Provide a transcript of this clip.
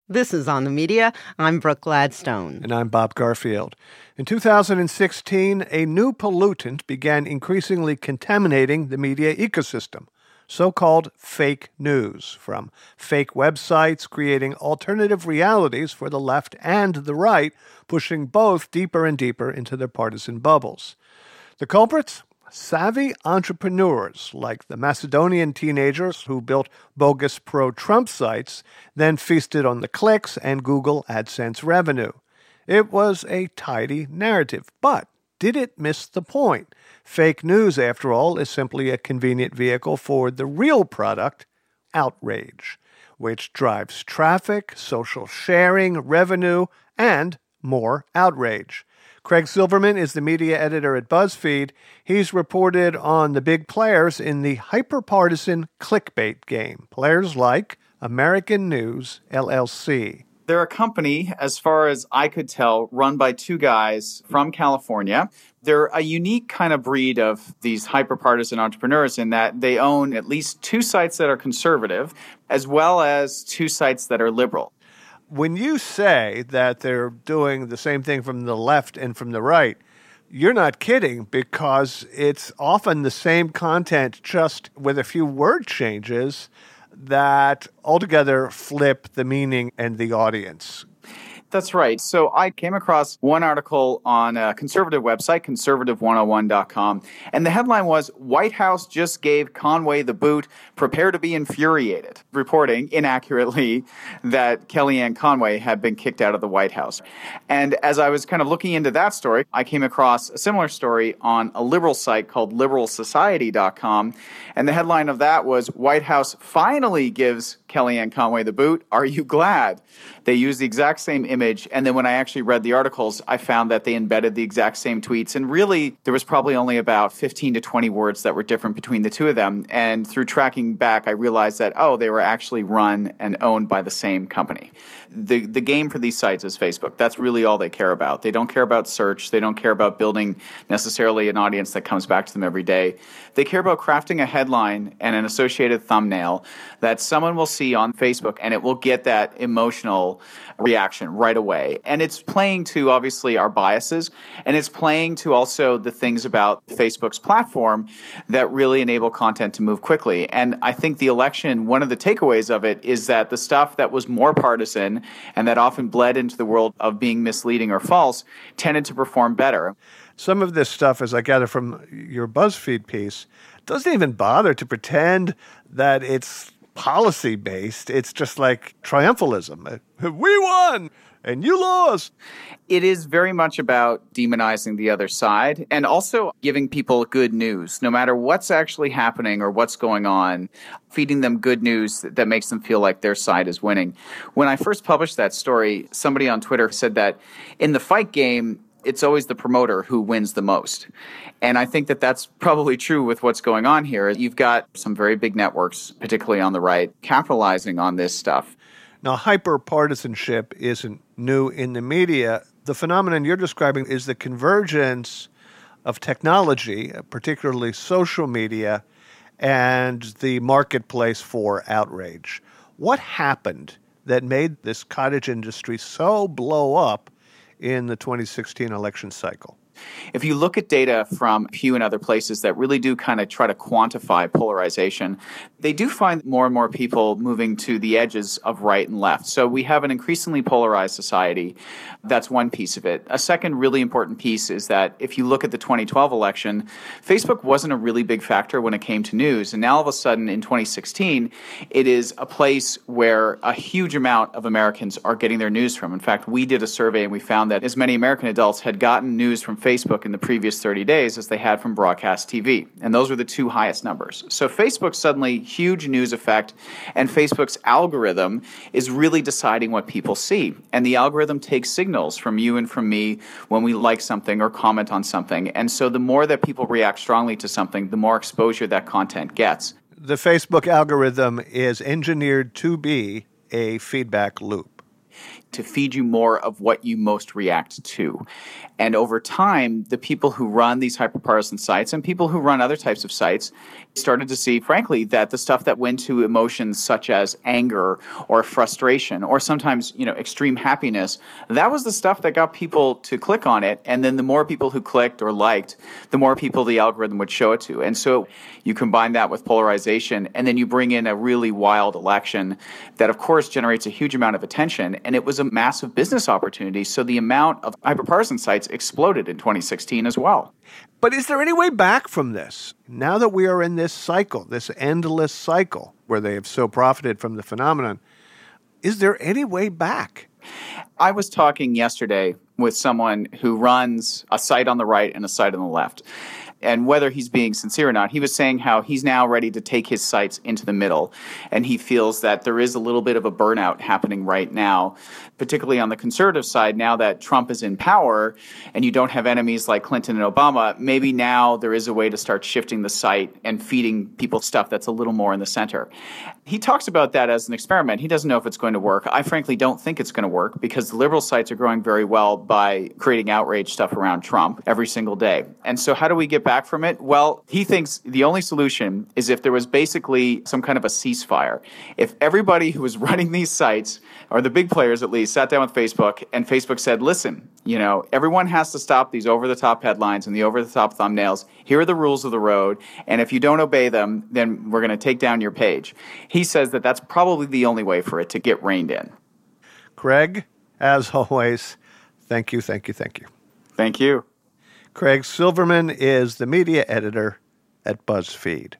This is On the Media. I'm Brooke Gladstone. And I'm Bob Garfield. In 2016, a new pollutant began increasingly contaminating the media ecosystem, so-called fake news, from fake websites creating alternative realities for the left and the right, pushing both deeper and deeper into their partisan bubbles. The culprits? Savvy entrepreneurs like the Macedonian teenagers who built bogus pro-Trump sites, then feasted on the clicks and Google AdSense revenue. It was a tidy narrative, but did it miss the point? Fake news, after all, is simply a convenient vehicle for the real product, outrage, which drives traffic, social sharing, revenue, and more outrage. Craig Silverman is the media editor at BuzzFeed. He's reported on the big players in the hyper-partisan clickbait game, players like American News, LLC. They're a company, as far as I could tell, run by two guys from California. They're a unique kind of breed of these hyper-partisan entrepreneurs in that they own at least two sites that are conservative, as well as two sites that are liberal. When you say that they're doing the same thing from the left and from the right, you're not kidding, because it's often the same content, just with a few word changes that altogether flip the meaning and the audience. That's right. So I came across one article on a conservative website, conservative101.com, and the headline was, White House just gave Conway the boot, prepare to be infuriated, reporting inaccurately that Kellyanne Conway had been kicked out of the White House. And as I was kind of looking into that story, I came across a similar story on a liberal site called liberalsociety.com, and the headline of that was, White House finally gives Kellyanne Conway the boot. Are you glad? They used the exact same image, and then when I actually read the articles, I found that they embedded the exact same tweets, and really there was probably only about 15 to 20 words that were different between the two of them, and through tracking back, I realized that, they were actually run and owned by the same company. The game for these sites is Facebook. That's really all they care about. They don't care about search. They don't care about building necessarily an audience that comes back to them every day. They care about crafting a headline and an associated thumbnail that someone will see on Facebook, and it will get that emotional reaction right away. And it's playing to, obviously, our biases, and it's playing to also the things about Facebook's platform that really enable content to move quickly. And I think the election, one of the takeaways of it is that the stuff that was more partisan and that often bled into the world of being misleading or false tended to perform better. Some of this stuff, as I gather from your BuzzFeed piece, doesn't even bother to pretend that it's policy-based. It's just like triumphalism. We won, and you lost. It is very much about demonizing the other side and also giving people good news, no matter what's actually happening or what's going on, feeding them good news that makes them feel like their side is winning. When I first published that story, somebody on Twitter said that in the fight game, it's always the promoter who wins the most. And I think that that's probably true with what's going on here. You've got some very big networks, particularly on the right, capitalizing on this stuff. Now, hyper-partisanship isn't new in the media. The phenomenon you're describing is the convergence of technology, particularly social media, and the marketplace for outrage. What happened that made this cottage industry so blow up in the 2016 election cycle? If you look at data from Pew and other places that really do kind of try to quantify polarization, they do find more and more people moving to the edges of right and left. So we have an increasingly polarized society. That's one piece of it. A second really important piece is that if you look at the 2012 election, Facebook wasn't a really big factor when it came to news. And now all of a sudden in 2016, it is a place where a huge amount of Americans are getting their news from. In fact, we did a survey and we found that as many American adults had gotten news from Facebook in the previous 30 days as they had from broadcast TV. And those were the two highest numbers. So Facebook suddenly, huge news effect, and Facebook's algorithm is really deciding what people see. And the algorithm takes signals from you and from me when we like something or comment on something. And so the more that people react strongly to something, the more exposure that content gets. The Facebook algorithm is engineered to be a feedback loop. to feed you more of what you most react to. And over time, the people who run these hyperpartisan sites and people who run other types of sites started to see, frankly, that the stuff that went to emotions such as anger or frustration or sometimes, extreme happiness, that was the stuff that got people to click on it. And then the more people who clicked or liked, the more people the algorithm would show it to. And so you combine that with polarization, and then you bring in a really wild election that, of course, generates a huge amount of attention. And it was a massive business opportunity. So the amount of hyperpartisan sites exploded in 2016 as well. But is there any way back from this? Now that we are in this cycle, this endless cycle where they have so profited from the phenomenon, is there any way back? I was talking yesterday with someone who runs a site on the right and a site on the left. And whether he's being sincere or not, he was saying how he's now ready to take his sites into the middle. And he feels that there is a little bit of a burnout happening right now, particularly on the conservative side. Now that Trump is in power and you don't have enemies like Clinton and Obama, maybe now there is a way to start shifting the site and feeding people stuff that's a little more in the center. He talks about that as an experiment. He doesn't know if it's going to work. I frankly don't think it's going to work because the liberal sites are growing very well by creating outrage stuff around Trump every single day. And so how do we get back from it? Well, he thinks the only solution is if there was basically some kind of a ceasefire. If everybody who was running these sites, or the big players at least, sat down with Facebook and Facebook said, listen, everyone has to stop these over-the-top headlines and the over-the-top thumbnails. Here are the rules of the road. And if you don't obey them, then we're going to take down your page. He says that that's probably the only way for it to get reined in. Craig, as always, thank you, thank you, thank you. Thank you. Craig Silverman is the media editor at BuzzFeed.